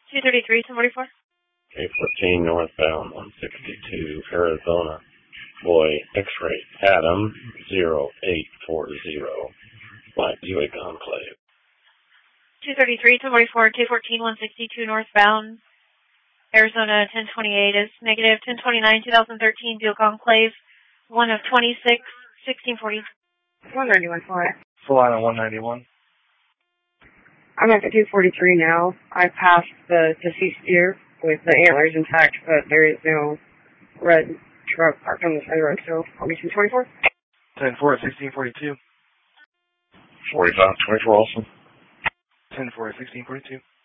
233, 1044. K14 northbound, 162, Arizona. Boy, X-ray, Adam, 0840, Black Buick Enclave. 233, 1044, K14, 162 northbound, Arizona, 1028 is negative, 1029, 2013, Buick Enclave, 1 of 26, 1640. 191 for it. Full line on 191. I'm at the 243 now. I passed the deceased deer with the antlers intact, but there is no red truck parked on the side of the road, so I'll be 224. 10-4 at 1642. 4524 also. 10-4 at 1642.